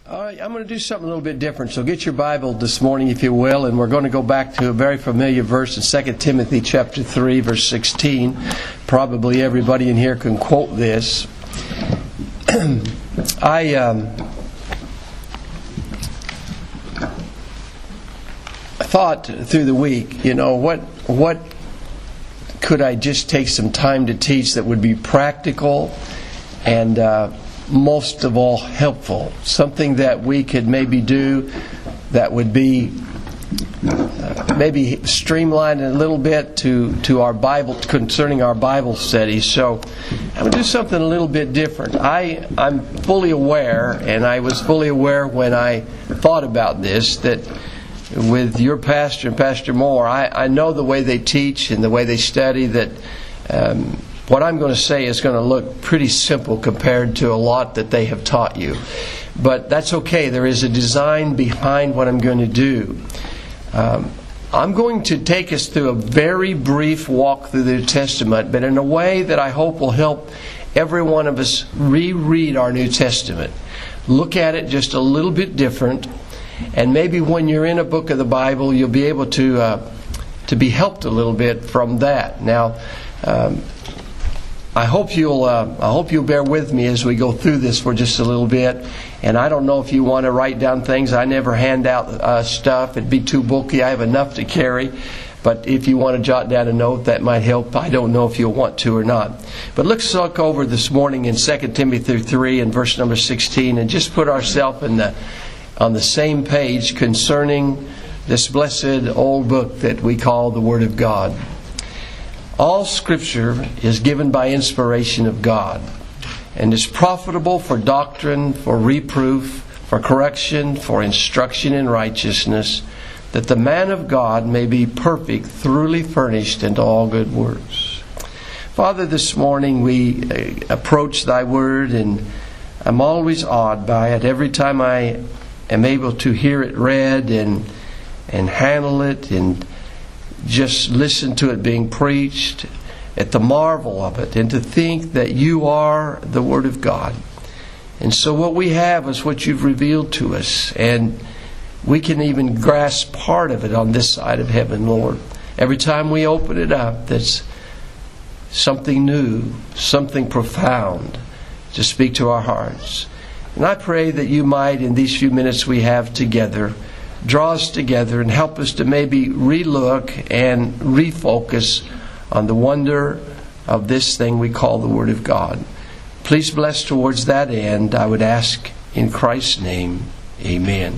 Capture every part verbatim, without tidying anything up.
All right, I'm going to do something a little bit different. So get your Bible this morning, if you will, and we're going to go back to a very familiar verse in Second Timothy chapter three, verse sixteen. Probably everybody in here can quote this. I um, thought through the week, you know, what what could I just take some time to teach that would be practical and uh, most of all helpful, something that we could maybe do that would be uh, maybe streamlined a little bit to, to our Bible, concerning our Bible studies. So I'm going to do something a little bit different. I, I'm fully aware, and I was fully aware when I thought about this, that with your pastor and Pastor Moore, I, I know the way they teach and the way they study, that um, what I'm going to say is going to look pretty simple compared to a lot that they have taught you. But that's okay. There is a design behind what I'm going to do. Um, I'm going to take us through a very brief walk through the New Testament, but in a way that I hope will help every one of us reread our New Testament. Look at it just a little bit different, and maybe when you're in a book of the Bible, you'll be able to uh, to be helped a little bit from that. Now, um, I hope you'll uh, I hope you'll bear with me as we go through this for just a little bit. And I don't know if you want to write down things. I never hand out uh, stuff. It'd be too bulky. I have enough to carry. But if you want to jot down a note, that might help. I don't know if you'll want to or not. But let's look over this morning in Second Timothy three and verse number sixteen, and just put ourselves in the on the same page concerning this blessed old book that we call the Word of God. All Scripture is given by inspiration of God, and is profitable for doctrine, for reproof, for correction, for instruction in righteousness, that the man of God may be perfect, thoroughly furnished unto all good works. Father, this morning we approach Thy Word, and I'm always awed by it. Every time I am able to hear it read and and handle it and just listen to it being preached, at the marvel of it, and to think that You are the Word of God. And so what we have is what You've revealed to us, and we can even grasp part of it on this side of heaven, Lord. Every time we open it up, that's something new, something profound to speak to our hearts. And I pray that You might, in these few minutes we have together, draw us together and help us to maybe relook and refocus on the wonder of this thing we call the Word of God. Please bless towards that end, I would ask in Christ's name. Amen.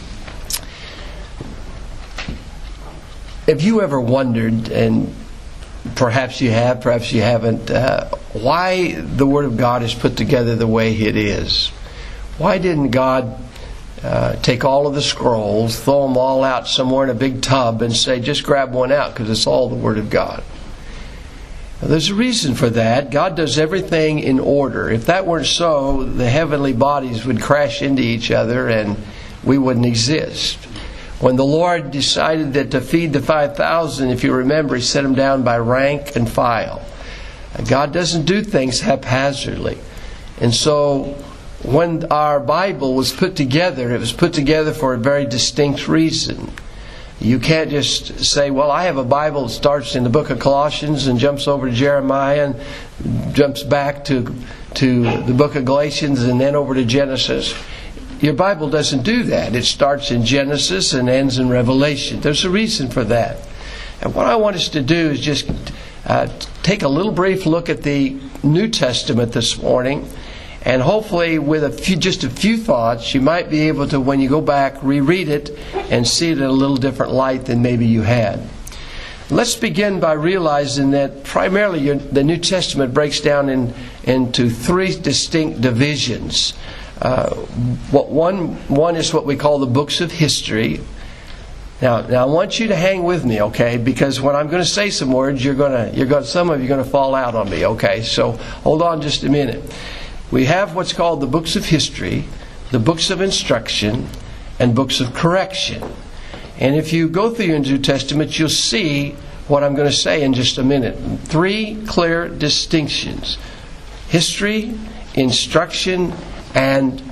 Have you ever wondered, and perhaps you have, perhaps you haven't, uh, why the Word of God is put together the way it is? Why didn't God uh, take all of the scrolls, throw them all out somewhere in a big tub and say, just grab one out because it's all the Word of God? Now, there's a reason for that. God does everything in order. If that weren't so, the heavenly bodies would crash into each other and we wouldn't exist. When the Lord decided that to feed the five thousand, if you remember, He set them down by rank and file. God doesn't do things haphazardly. And so when our Bible was put together, it was put together for a very distinct reason. You can't just say, well, I have a Bible that starts in the book of Colossians and jumps over to Jeremiah and jumps back to, to the book of Galatians and then over to Genesis. Your Bible doesn't do that. It starts in Genesis and ends in Revelation. There's a reason for that. And what I want us to do is just uh, take a little brief look at the New Testament this morning. And hopefully with a few, just a few thoughts, you might be able to, when you go back, reread it and see it in a little different light than maybe you had. Let's begin by realizing that primarily your, the New Testament breaks down in, into three distinct divisions. Uh, what one one is what we call the books of history. Now, now I want you to hang with me, okay? Because when I'm going to say some words, you're going to, you're going, some of you are going to fall out on me, okay? So hold on just a minute. We have what's called the books of history, the books of instruction, and books of correction. And if you go through your New Testament, you'll see what I'm going to say in just a minute. Three clear distinctions: history, instruction, and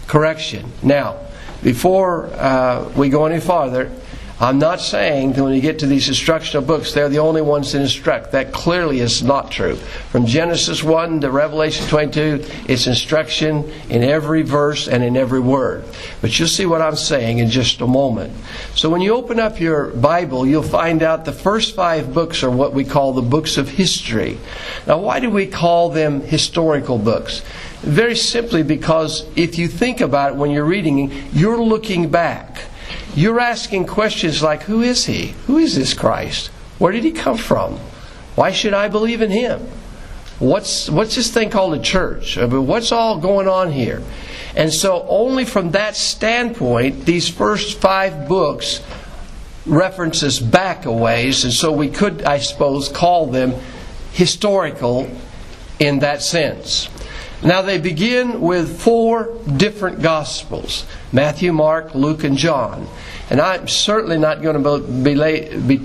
correction. Now, before uh, we go any farther, I'm not saying that when you get to these instructional books, they're the only ones that instruct. That clearly is not true. From Genesis one to Revelation twenty-two, it's instruction in every verse and in every word. But you'll see what I'm saying in just a moment. So when you open up your Bible, you'll find out the first five books are what we call the books of history. Now, why do we call them historical books? Very simply because if you think about it when you're reading, you're looking back. You're asking questions like, who is He? Who is this Christ? Where did He come from? Why should I believe in Him? What's what's this thing called a church? I mean, what's all going on here? And so only from that standpoint, these first five books reference us back a ways, and so we could, I suppose, call them historical in that sense. Now they begin with four different Gospels: Matthew, Mark, Luke, and John. And I'm certainly not going to belabor, be,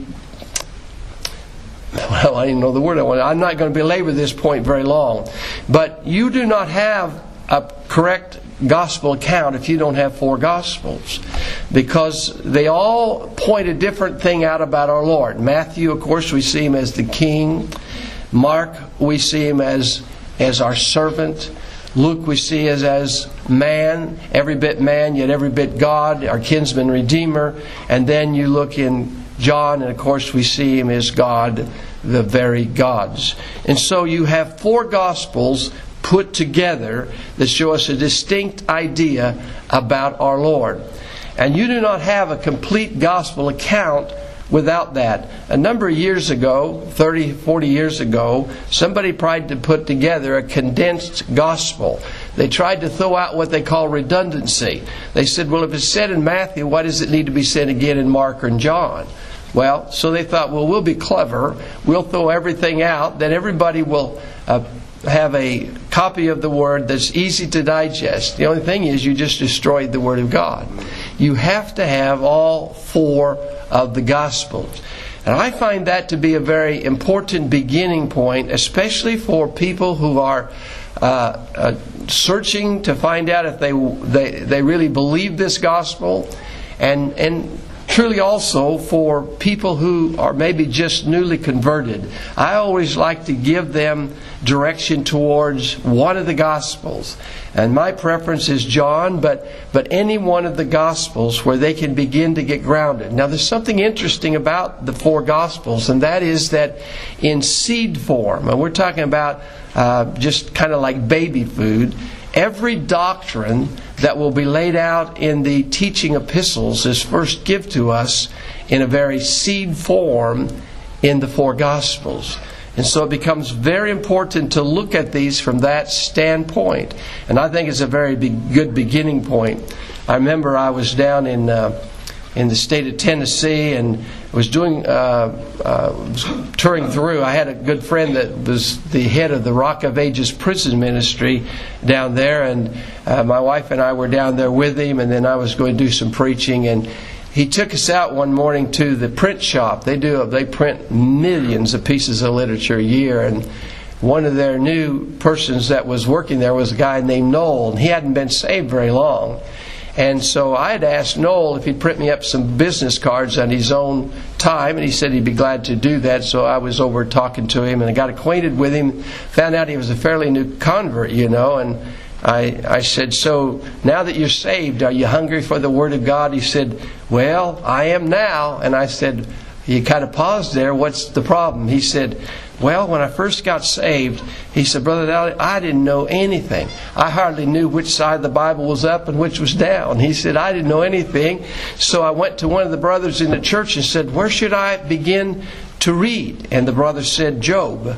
well, I didn't know the word I wanted. I'm not going to belabor this point very long. But you do not have a correct Gospel account if you don't have four Gospels, because they all point a different thing out about our Lord. Matthew, of course, we see Him as the King. Mark, we see Him as as our servant. Luke we see as as man, every bit man, yet every bit God, our kinsman redeemer. And then you look in John, and of course we see Him as God, the very gods. And so you have four Gospels put together that show us a distinct idea about our Lord. And you do not have a complete Gospel account without that. A number of years ago, thirty, forty years ago, somebody tried to put together a condensed gospel. They tried to throw out what they call redundancy. They said, well, if it's said in Matthew, why does it need to be said again in Mark or in John? Well, so they thought, well, we'll be clever. We'll throw everything out. Then everybody will uh, have a copy of the Word that's easy to digest. The only thing is you just destroyed the Word of God. You have to have all four of the Gospels. And I find that to be a very important beginning point, especially for people who are uh, uh, searching to find out if they, they they really believe this Gospel, and and truly also for people who are maybe just newly converted. I always like to give them direction towards one of the Gospels. And my preference is John, but, but any one of the Gospels where they can begin to get grounded. Now there's something interesting about the four Gospels, and that is that in seed form, and we're talking about uh, just kind of like baby food, every doctrine that will be laid out in the teaching epistles is first given to us in a very seed form in the four Gospels. And so it becomes very important to look at these from that standpoint. And I think it's a very be- good beginning point. I remember I was down in uh, in the state of Tennessee and was doing uh, uh, was touring through. I had a good friend that was the head of the Rock of Ages prison ministry down there, and uh, my wife and I were down there with him, and then I was going to do some preaching, and he took us out one morning to the print shop. They do they print millions of pieces of literature a year, and one of their new persons that was working there was a guy named Noel, and he hadn't been saved very long. And so I had asked Noel if he'd print me up some business cards on his own time, and he said he'd be glad to do that. So I was over talking to him, and I got acquainted with him, found out he was a fairly new convert, you know, and I, I said, so now that you're saved, are you hungry for the Word of God? He said, well, I am now. And I said, he kind of paused there, what's the problem? He said, well, when I first got saved, he said, Brother Dowdy, I didn't know anything. I hardly knew which side the Bible was up and which was down. He said, I didn't know anything. So I went to one of the brothers in the church and said, where should I begin to read? And the brother said, Job.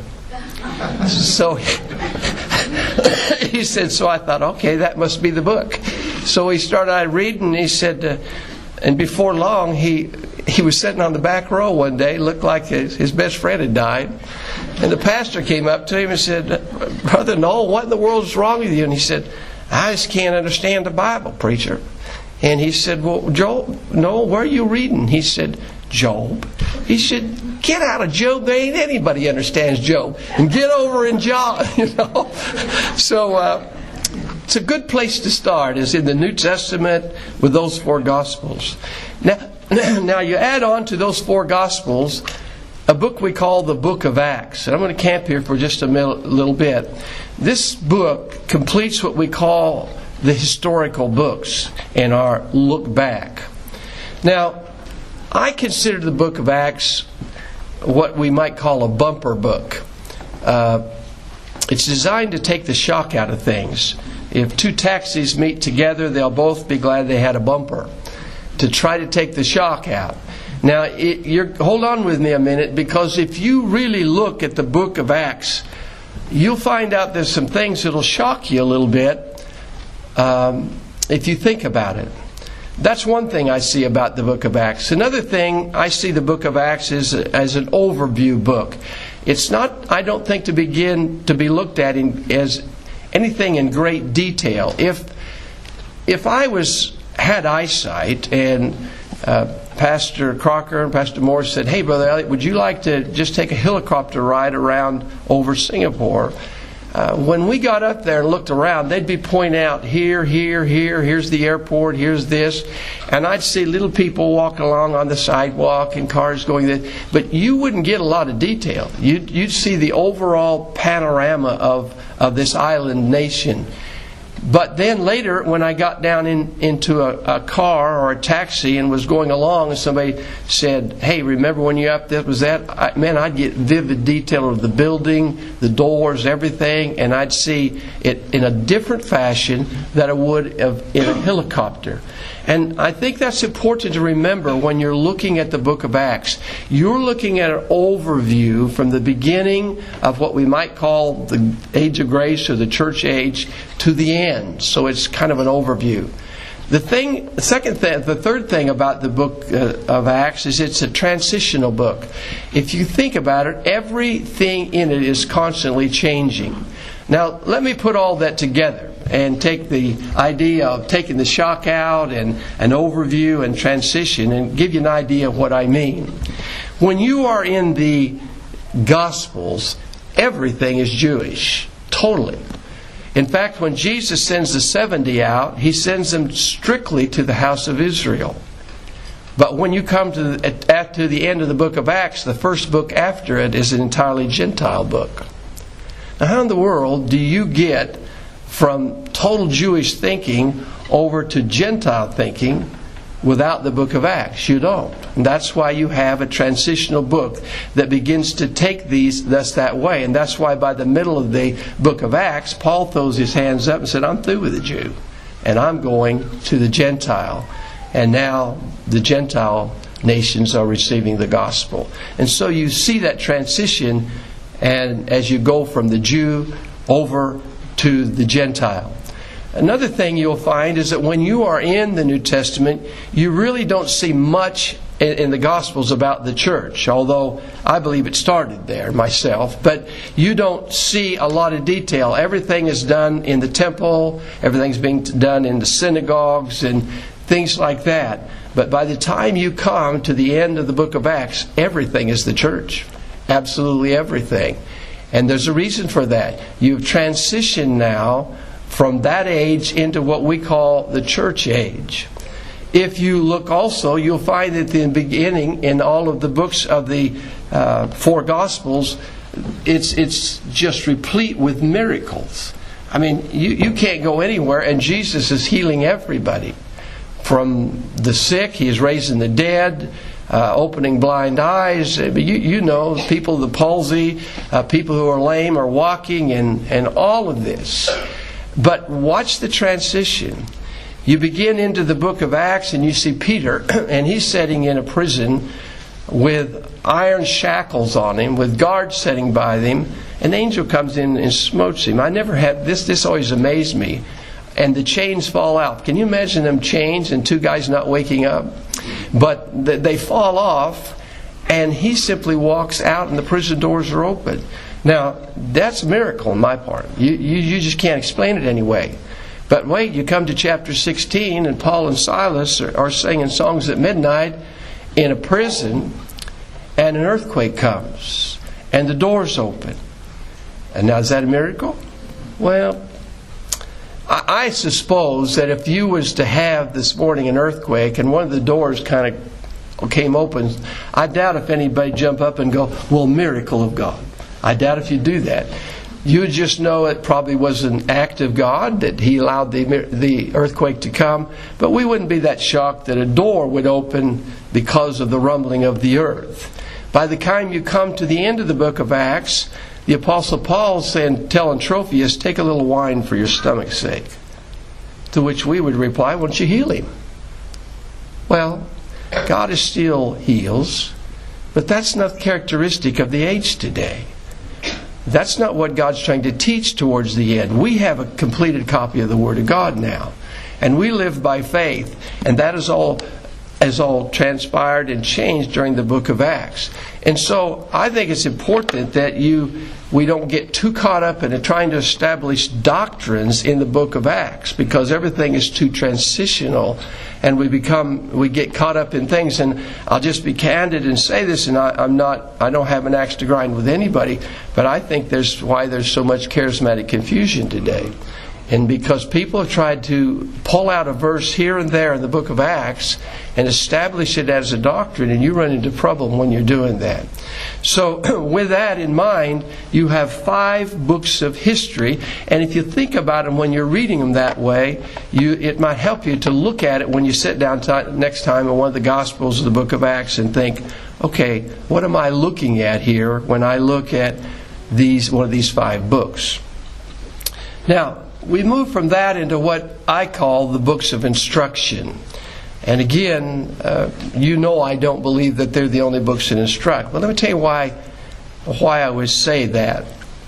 So he said, so I thought, okay, that must be the book. So he started reading, and he said, uh, and before long, he he was sitting on the back row one day, looked like his, his best friend had died. And the pastor came up to him and said, Brother Noel, what in the world is wrong with you? And he said, I just can't understand the Bible, preacher. And he said, well, Joel, Noel, where are you reading? He said, Job. He said, get out of Job. There ain't anybody understands Job. And get over in John, you know. So uh, it's a good place to start, is in the New Testament with those four Gospels. Now, now you add on to those four Gospels a book we call the Book of Acts. And I'm going to camp here for just a little bit. This book completes what we call the historical books in our look back. Now, I consider the Book of Acts what we might call a bumper book. Uh, it's designed to take the shock out of things. If two taxis meet together, they'll both be glad they had a bumper, to try to take the shock out. Now, it, you're, hold on with me a minute, because if you really look at the Book of Acts, you'll find out there's some things that'll shock you a little bit um, if you think about it. That's one thing I see about the Book of Acts. Another thing, I see the Book of Acts as, as an overview book. It's not, I don't think, to begin to be looked at in, as anything in great detail. If if I was had eyesight and uh, Pastor Crocker and Pastor Moore said, "Hey, Brother Elliot, would you like to just take a helicopter ride around over Singapore?" Uh, when we got up there and looked around, they'd be pointing out here, here, here, here's the airport, here's this. And I'd see little people walking along on the sidewalk and cars going there. But you wouldn't get a lot of detail. You'd, you'd see the overall panorama of, of this island nation. But then later, when I got down in, into a, a car or a taxi and was going along, and somebody said, "Hey, remember when you up there was that?" I, man, I'd get vivid detail of the building, the doors, everything, and I'd see it in a different fashion than I would have in a helicopter. And I think that's important to remember when you're looking at the Book of Acts. You're looking at an overview from the beginning of what we might call the Age of Grace or the Church Age to the end. So it's kind of an overview. The thing, the second thing, the third thing about the book uh, of Acts is it's a transitional book. If you think about it, everything in it is constantly changing. Now, let me put all that together and take the idea of taking the shock out and an overview and transition and give you an idea of what I mean. When you are in the Gospels, everything is Jewish, totally. In fact, when Jesus sends the seventy out, He sends them strictly to the house of Israel. But when you come to the, at, to the end of the book of Acts, the first book after it is an entirely Gentile book. Now, how in the world do you get from total Jewish thinking over to Gentile thinking without the book of Acts? You don't. And that's why you have a transitional book that begins to take these thus that way. And that's why by the middle of the book of Acts, Paul throws his hands up and said, "I'm through with the Jew, and I'm going to the Gentile." And now the Gentile nations are receiving the gospel. And so you see that transition, and as you go from the Jew over to the Gentile. Another thing you'll find is that when you are in the New Testament, you really don't see much in, in the Gospels about the church, although I believe it started there myself. But you don't see a lot of detail. Everything is done in the temple, everything's being done in the synagogues and things like that. But by the time you come to the end of the book of Acts, everything is the church. Absolutely everything. And there's a reason for that. You've transitioned now from that age into what we call the church age. If you look also, you'll find that in the beginning, in all of the books of the uh, four Gospels, it's it's just replete with miracles. I mean, you, you can't go anywhere, and Jesus is healing everybody. From the sick, He is raising the dead, Uh, opening blind eyes. You, you know, people with the palsy, uh, people who are lame are walking, and, and all of this. But watch the transition. You begin into the book of Acts and you see Peter, and he's sitting in a prison with iron shackles on him, with guards sitting by him. An angel comes in and smotes him. I never had this. This always amazed me. And the chains fall out. Can you imagine them chains and two guys not waking up? But they fall off, and he simply walks out, and the prison doors are open. Now, that's a miracle on my part. You, you, you just can't explain it anyway. But wait, you come to chapter sixteen, and Paul and Silas are, are singing songs at midnight in a prison, and an earthquake comes, and the doors open. And now, is that a miracle? Well, I, I suppose that if you was to have this morning an earthquake and one of the doors kind of came open, I doubt if anybody jump up and go, well, miracle of God. I doubt if you do that. You would just know it probably was an act of God, that He allowed the, the earthquake to come. But we wouldn't be that shocked that a door would open because of the rumbling of the earth. By the time you come to the end of the book of Acts, the Apostle Paul saying, telling Trophius, take a little wine for your stomach's sake. To which we would reply, why don't you heal him? Well, God is still heals, but that's not characteristic of the age today. That's not what God's trying to teach towards the end. We have a completed copy of the Word of God now. And we live by faith. And that is all, is all transpired and changed during the book of Acts. And so I think it's important that you we don't get too caught up in trying to establish doctrines in the book of Acts, because everything is too transitional, and we become we get caught up in things. And I'll just be candid and say this, and I, I'm not I don't have an axe to grind with anybody, but I think there's why there's so much charismatic confusion today. And because people have tried to pull out a verse here and there in the book of Acts and establish it as a doctrine, and you run into problem when you're doing that. So with that in mind, you have five books of history, and if you think about them when you're reading them that way, you it might help you to look at it when you sit down t- next time in one of the Gospels of the book of Acts and think, okay, what am I looking at here when I look at these one of these five books? Now, we move from that into what I call the books of instruction. And again, uh, you know I don't believe that they're the only books that instruct. But let me tell you why, why I would say that.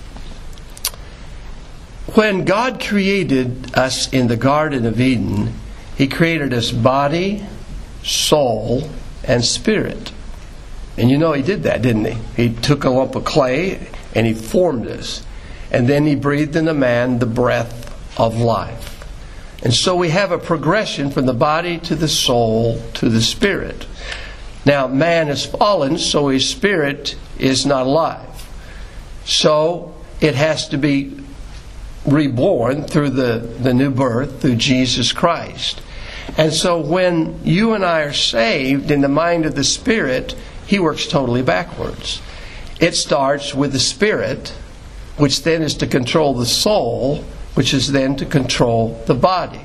When God created us in the Garden of Eden, He created us body, soul, and spirit. And you know He did that, didn't He? He took a lump of clay and He formed us. And then He breathed in the man the breath of life. And so we have a progression from the body to the soul to the spirit. Now, man is fallen, so his spirit is not alive. So it has to be reborn through the, the new birth, through Jesus Christ. And so when you and I are saved in the mind of the Spirit, He works totally backwards. It starts with the Spirit, which then is to control the soul, which is then to control the body.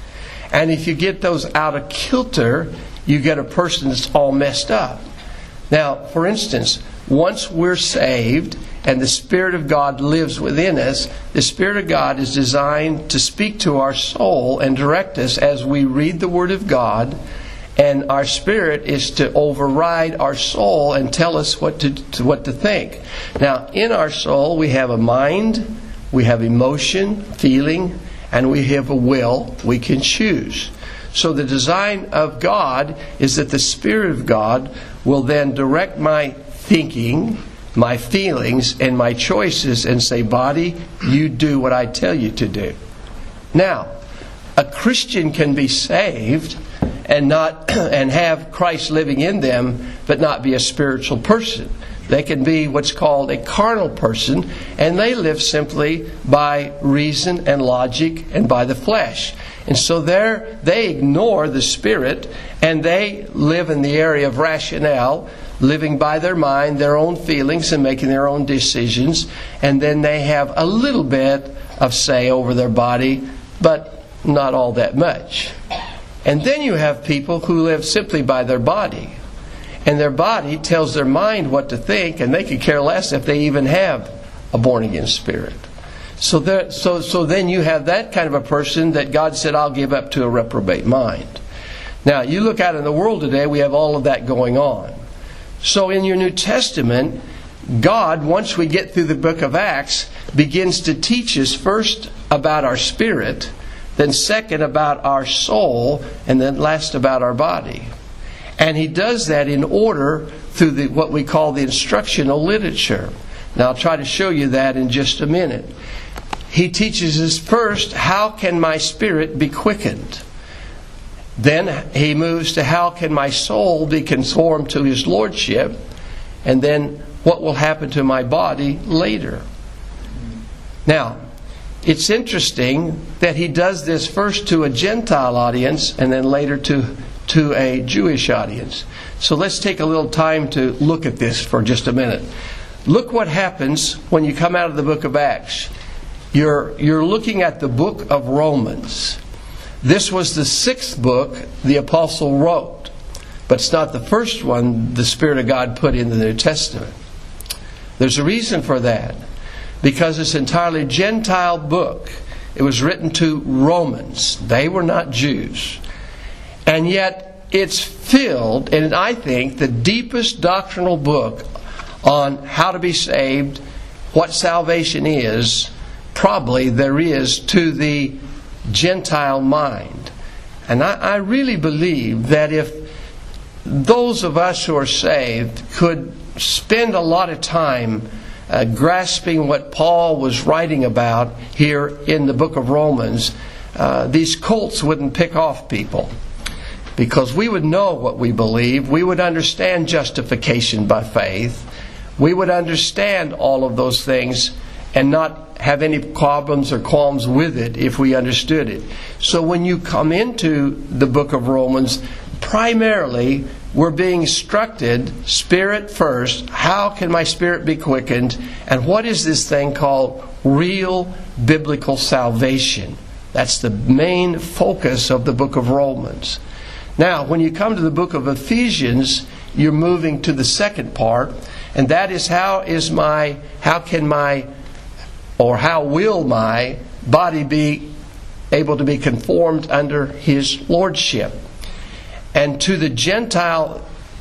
And if you get those out of kilter, you get a person that's all messed up. Now, for instance, once we're saved and the Spirit of God lives within us, the Spirit of God is designed to speak to our soul and direct us as we read the Word of God. And our spirit is to override our soul and tell us what to, to what to think. Now, in our soul, we have a mind, we have emotion, feeling, and we have a will. We can choose. So the design of God is that the Spirit of God will then direct my thinking, my feelings, and my choices, and say, body, you do what I tell you to do. Now, a Christian can be saved and not and have Christ living in them, but not be a spiritual person. They can be what's called a carnal person, and they live simply by reason and logic and by the flesh. And so there they ignore the Spirit, and they live in the area of rationale, living by their mind, their own feelings, and making their own decisions. And then they have a little bit of say over their body, but not all that much. And then you have people who live simply by their body. And their body tells their mind what to think, and they could care less if they even have a born-again spirit. So, there, so, so then you have that kind of a person that God said, I'll give up to a reprobate mind. Now, you look out in the world today, we have all of that going on. So in your New Testament, God, once we get through the book of Acts, begins to teach us first about our spirit, then second about our soul, and then last about our body. And He does that in order through the, what we call the instructional literature. Now I'll try to show you that in just a minute. He teaches us first, how can my spirit be quickened? Then He moves to how can my soul be conformed to His Lordship? And then what will happen to my body later? Now, it's interesting that he does this first to a Gentile audience and then later to, to a Jewish audience. So let's take a little time to look at this for just a minute. Look what happens when you come out of the book of Acts. You're, you're looking at the book of Romans. This was the sixth book the apostle wrote, but it's not the first one the Spirit of God put in the New Testament. There's a reason for that. Because it's an entirely Gentile book. It was written to Romans. They were not Jews. And yet it's filled, and I think the deepest doctrinal book on how to be saved, what salvation is, probably there is to the Gentile mind. And I, I really believe that if those of us who are saved could spend a lot of time Uh, grasping what Paul was writing about here in the book of Romans, uh, these cults wouldn't pick off people. Because we would know what we believe. We would understand justification by faith. We would understand all of those things and not have any problems or qualms with it if we understood it. So when you come into the book of Romans, primarily we're being instructed, spirit first, how can my spirit be quickened, and what is this thing called real biblical salvation? That's the main focus of the book of Romans. Now, when you come to the book of Ephesians, you're moving to the second part, and that is how is my, how can my, or how will my body be able to be conformed under His lordship? And to the Gentile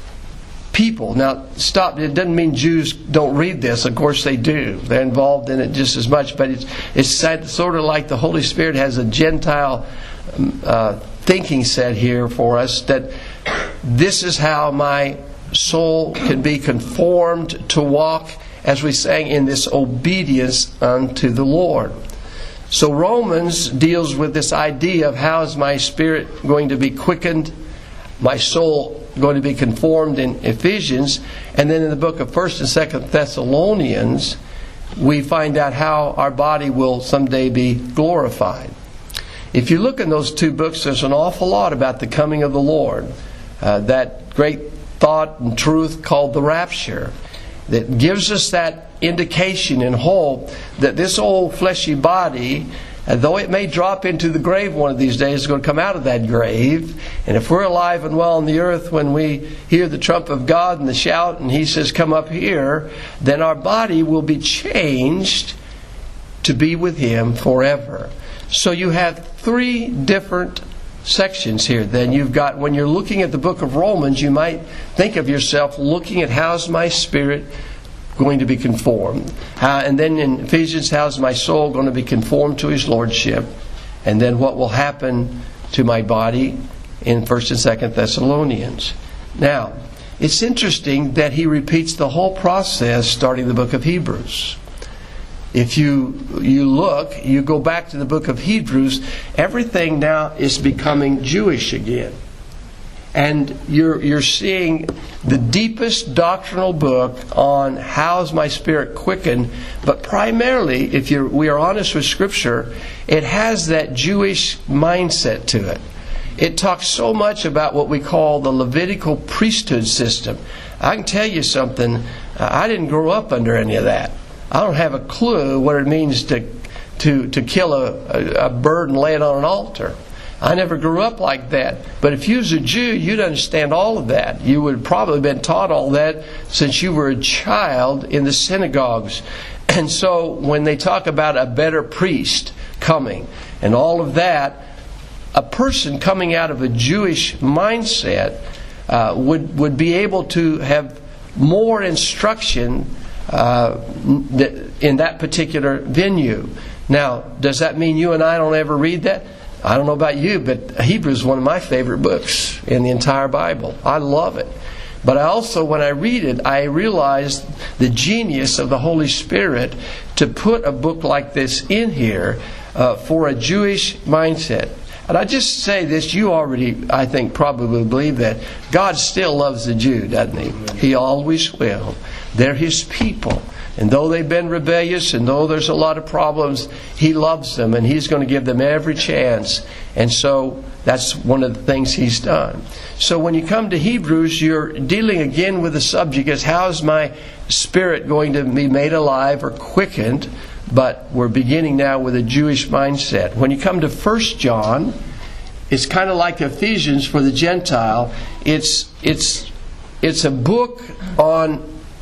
people, now stop, it doesn't mean Jews don't read this, of course they do. They're involved in it just as much, but it's, it's sort of like the Holy Spirit has a Gentile uh, thinking set here for us, that this is how my soul can be conformed to walk, as we sang, in this obedience unto the Lord. So Romans deals with this idea of how is my spirit going to be quickened, my soul going to be conformed in Ephesians. And then in the book of First and Second Thessalonians, we find out how our body will someday be glorified. If you look in those two books, there's an awful lot about the coming of the Lord. Uh, that great thought and truth called the rapture, that gives us that indication and hope that this old fleshy body, and though it may drop into the grave one of these days, it's going to come out of that grave. And if we're alive and well on the earth when we hear the trump of God and the shout, and He says, come up here, then our body will be changed to be with Him forever. So you have three different sections here. Then you've got, when you're looking at the book of Romans, you might think of yourself looking at how's my spirit going to be conformed. How, and then in Ephesians, how's my soul going to be conformed to His lordship? And then what will happen to my body in First and Second Thessalonians. Now, it's interesting that he repeats the whole process starting the book of Hebrews. If you you look, you go back to the book of Hebrews, everything now is becoming Jewish again. And you're you're seeing the deepest doctrinal book on how is my spirit quickened. But primarily, if you're, we are honest with Scripture, it has that Jewish mindset to it. It talks so much about what we call the Levitical priesthood system. I can tell you something, I didn't grow up under any of that. I don't have a clue what it means to to, to kill a, a, a bird and lay it on an altar. I never grew up like that. But if you was a Jew, you'd understand all of that. You would have probably been taught all that since you were a child in the synagogues. And so when they talk about a better priest coming and all of that, a person coming out of a Jewish mindset uh, would, would be able to have more instruction uh, in that particular venue. Now, does that mean you and I don't ever read that? I don't know about you, but Hebrews is one of my favorite books in the entire Bible. I love it. But I also, when I read it, I realize the genius of the Holy Spirit to put a book like this in here uh, for a Jewish mindset. And I just say this, you already, I think, probably believe that. God still loves the Jew, doesn't He? He always will. They're His people. And though they've been rebellious, and though there's a lot of problems, He loves them, and He's going to give them every chance. And so that's one of the things He's done. So when you come to Hebrews, you're dealing again with the subject as how is my spirit going to be made alive or quickened? But we're beginning now with a Jewish mindset. When you come to First John, it's kind of like Ephesians for the Gentile. It's it's it's a book on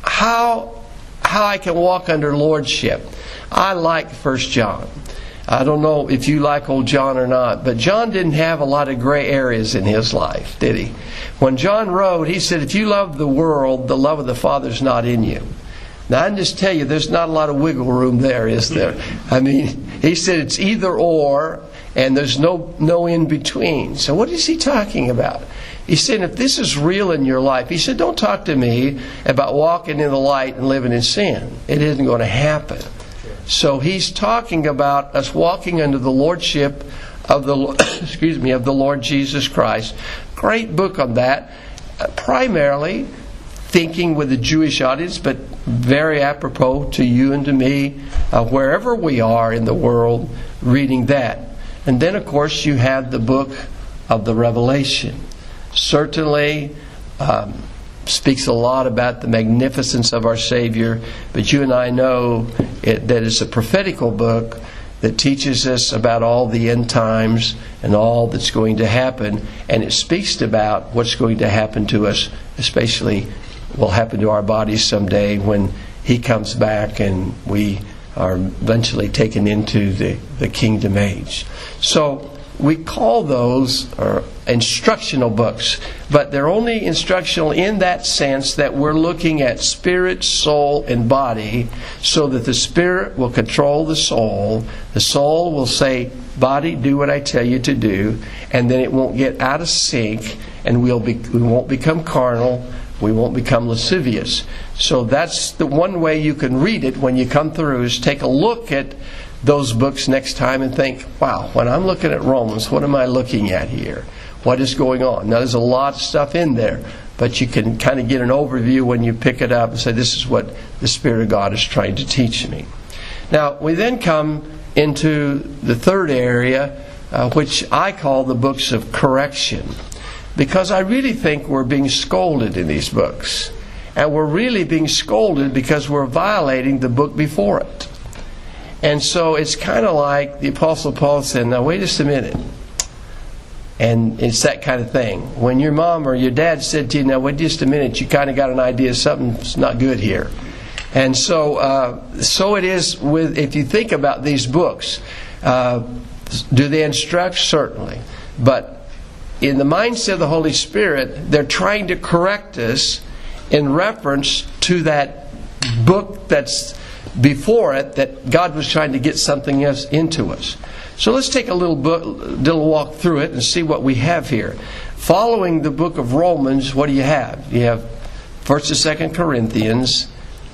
how how I can walk under lordship. I like First John. I don't know if you like old John or not, but John didn't have a lot of gray areas in his life, did he? When John wrote, he said, if you love the world, the love of the Father's not in you. Now, I can just tell you, there's not a lot of wiggle room there, is there? I mean, he said it's either or, and there's no no in between. So what is he talking about? He said, if this is real in your life, he said, don't talk to me about walking in the light and living in sin. It isn't going to happen. So he's talking about us walking under the lordship of the excuse me of the Lord Jesus Christ. Great book on that. Uh, primarily thinking with the Jewish audience, but very apropos to you and to me, uh, wherever we are in the world, reading that. And then, of course, you have the book of the Revelation. Certainly um, speaks a lot about the magnificence of our Savior, but you and I know it, that it's a prophetical book that teaches us about all the end times and all that's going to happen, and it speaks about what's going to happen to us, especially will happen to our bodies someday when He comes back and we are eventually taken into the, the kingdom age. So we call those uh, instructional books, but they're only instructional in that sense that we're looking at spirit, soul, and body, so that the spirit will control the soul. The soul will say, body, do what I tell you to do, and then it won't get out of sync, and we'll be, we won't become carnal, we won't become lascivious. So that's the one way you can read it when you come through, is take a look at those books next time and think, wow, when I'm looking at Romans, what am I looking at here? What is going on? Now, there's a lot of stuff in there, but you can kind of get an overview when you pick it up and say, this is what the Spirit of God is trying to teach me. Now, we then come into the third area, uh, which I call the books of correction, because I really think we're being scolded in these books. And we're really being scolded because we're violating the book before it. And so it's kind of like the Apostle Paul said, now wait just a minute. And it's that kind of thing. When your mom or your dad said to you, now wait just a minute, you kind of got an idea something's not good here. And so uh, so it is with, if you think about these books, uh, do they instruct? Certainly. But in the mindset of the Holy Spirit, they're trying to correct us in reference to that book that's before it, that God was trying to get something else into us. So let's take a little, book, little walk through it and see what we have here. Following the book of Romans, what do you have? You have First and Second Corinthians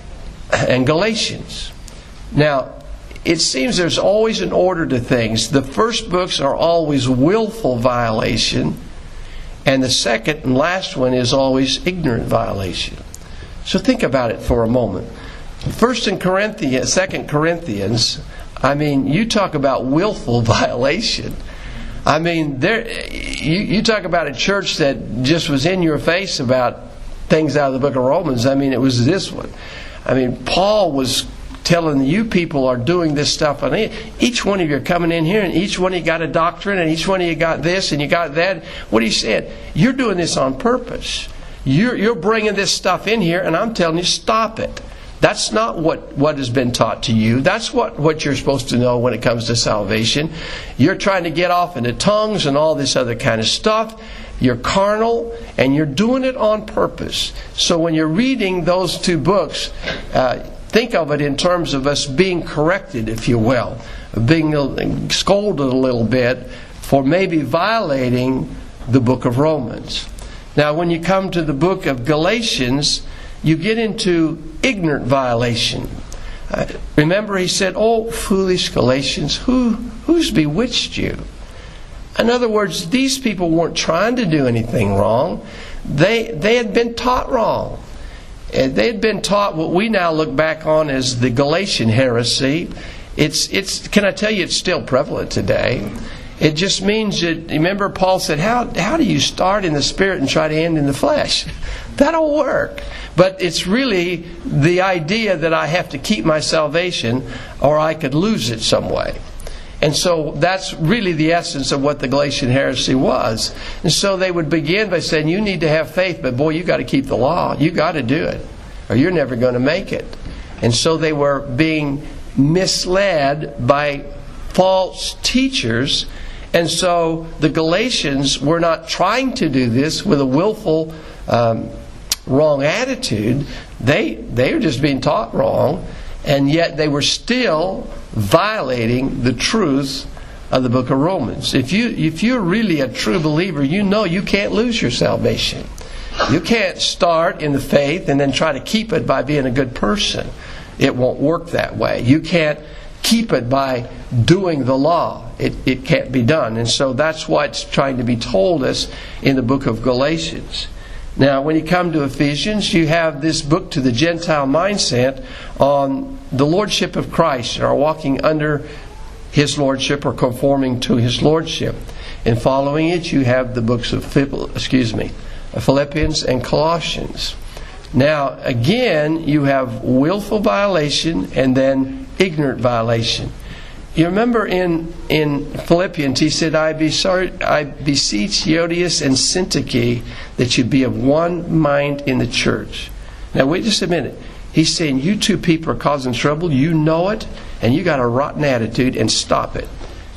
and Galatians. Now, it seems there's always an order to things. The first books are always willful violation, and the second and last one is always ignorant violation. So think about it for a moment. First and Corinthians, Second Corinthians, I mean, you talk about willful violation. I mean, there you, you talk about a church that just was in your face about things out of the book of Romans. I mean, it was this one. I mean, Paul was telling you people are doing this stuff, and each one of you are coming in here, and each one of you got a doctrine, and each one of you got this, and you got that. What he said, you're doing this on purpose. You're, you're bringing this stuff in here, and I'm telling you, stop it. That's not what, what has been taught to you. That's what, what you're supposed to know when it comes to salvation. You're trying to get off into tongues and all this other kind of stuff. You're carnal, and you're doing it on purpose. So when you're reading those two books, uh, think of it in terms of us being corrected, if you will, being scolded a little bit for maybe violating the book of Romans. Now, when you come to the book of Galatians, you get into ignorant violation. Uh, remember, he said, "Oh, foolish Galatians, who who's bewitched you?" In other words, these people weren't trying to do anything wrong. They they had been taught wrong. And they had been taught what we now look back on as the Galatian heresy. It's, it's, can I tell you, it's still prevalent today. It just means that, remember Paul said, how, how do you start in the Spirit and try to end in the flesh? That'll work. But it's really the idea that I have to keep my salvation or I could lose it some way. And so that's really the essence of what the Galatian heresy was. And so they would begin by saying, you need to have faith, but boy, you got to keep the law. You got to do it, or you're never going to make it. And so they were being misled by false teachers. And so the Galatians were not trying to do this with a willful um, wrong attitude. They, they were just being taught wrong. And yet they were still violating the truth of the book of Romans. If you if you're really a true believer, you know you can't lose your salvation. You can't start in the faith and then try to keep it by being a good person. It won't work that way. You can't keep it by doing the law. It, it can't be done. And so that's what's trying to be told us in the book of Galatians. Now, when you come to Ephesians, you have this book to the Gentile mindset on the Lordship of Christ, or walking under His Lordship or conforming to His Lordship. And following it, you have the books of excuse me, Philippians and Colossians. Now, again, you have willful violation and then ignorant violation. You remember in, in Philippians, he said, I, be sorry, I beseech Euodias and Syntyche that you be of one mind in the church. Now, wait just a minute. He's saying, you two people are causing trouble. You know it, and you got a rotten attitude, and stop it.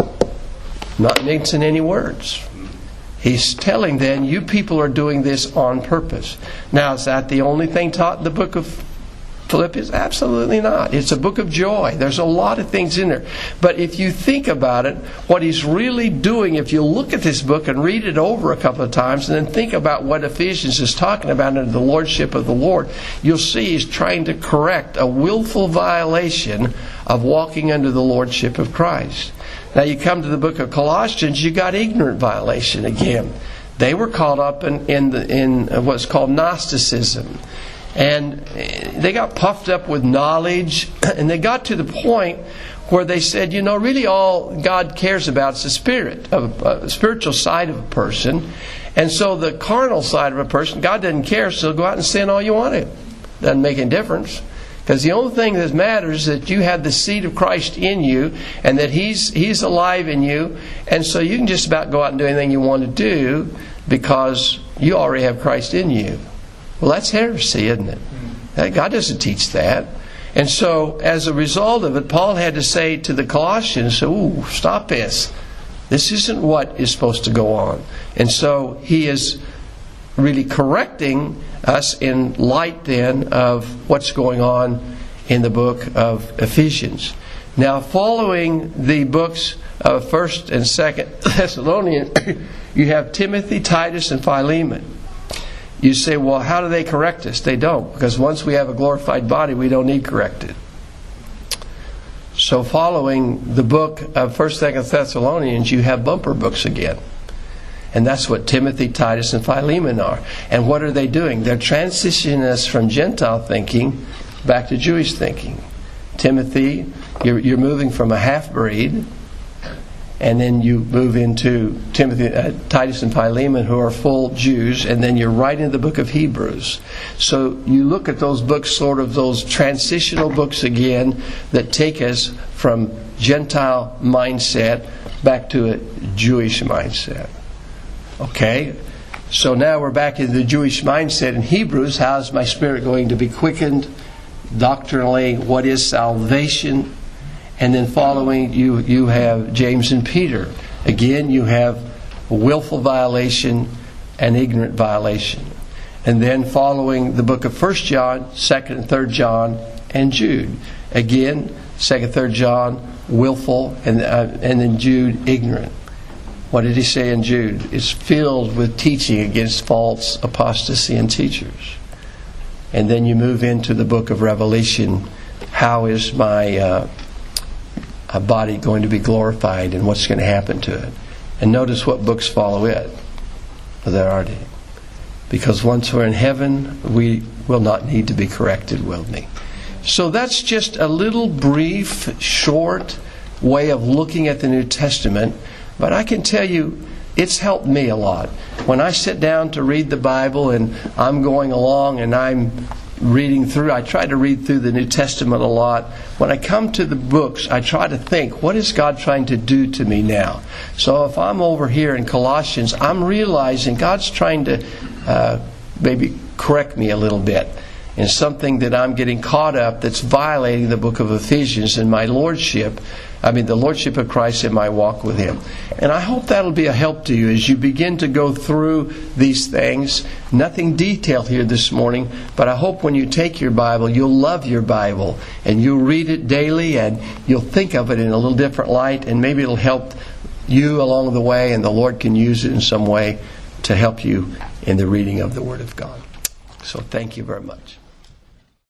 Not mixing any words. He's telling them, you people are doing this on purpose. Now, is that the only thing taught in the book of Philippians? Absolutely not. It's a book of joy. There's a lot of things in there. But if you think about it, what he's really doing, if you look at this book and read it over a couple of times and then think about what Ephesians is talking about under the Lordship of the Lord, you'll see he's trying to correct a willful violation of walking under the Lordship of Christ. Now you come to the book of Colossians, you got ignorant violation again. They were caught up in, in, the, in what's called Gnosticism. And they got puffed up with knowledge, and they got to the point where they said, you know, really all God cares about is the spirit, of a, a spiritual side of a person. And so the carnal side of a person, God doesn't care, so go out and sin all you want to. Doesn't make any difference. Because the only thing that matters is that you have the seed of Christ in you, and that He's He's alive in you, and so you can just about go out and do anything you want to do because you already have Christ in you. Well, that's heresy, isn't it? God doesn't teach that. And so, as a result of it, Paul had to say to the Colossians, ooh, stop this. This isn't what is supposed to go on. And so, he is really correcting us in light, then, of what's going on in the book of Ephesians. Now, following the books of First and Second Thessalonians, you have Timothy, Titus, and Philemon. You say, well, how do they correct us? They don't, because once we have a glorified body, we don't need corrected. So following the book of First, Second Thessalonians, you have bumper books again. And that's what Timothy, Titus, and Philemon are. And what are they doing? They're transitioning us from Gentile thinking back to Jewish thinking. Timothy, you're, you're moving from a half-breed, and then you move into Timothy, uh, Titus and Philemon, who are full Jews, and then you're right into the book of Hebrews. So you look at those books, sort of those transitional books again, that take us from Gentile mindset back to a Jewish mindset. Okay? So now we're back in the Jewish mindset in Hebrews. How is my spirit going to be quickened? Doctrinally, what is salvation? And then following, you, you have James and Peter. Again, you have willful violation and ignorant violation. And then following the book of First John, Second and Third John, and Jude. Again, Second, Third John, willful, and uh, and then Jude, ignorant. What did he say in Jude? It's filled with teaching against false apostasy and teachers. And then you move into the book of Revelation. How is my uh, a body going to be glorified, and what's going to happen to it? And notice what books follow it. Well, there are because once we're in heaven, we will not need to be corrected, will we? So that's just a little brief, short way of looking at the New Testament. But I can tell you, it's helped me a lot. When I sit down to read the Bible and I'm going along and I'm reading through, I try to read through the New Testament a lot. When I come to the books, I try to think, what is God trying to do to me now? So if I'm over here in Colossians, I'm realizing God's trying to uh, maybe correct me a little bit in something that I'm getting caught up that's violating the book of Ephesians and my lordship, I mean the lordship of Christ in my walk with Him. And I hope that'll be a help to you as you begin to go through these things. Nothing detailed here this morning, but I hope when you take your Bible, you'll love your Bible and you'll read it daily and you'll think of it in a little different light, and maybe it'll help you along the way, and the Lord can use it in some way to help you in the reading of the Word of God. So thank you very much.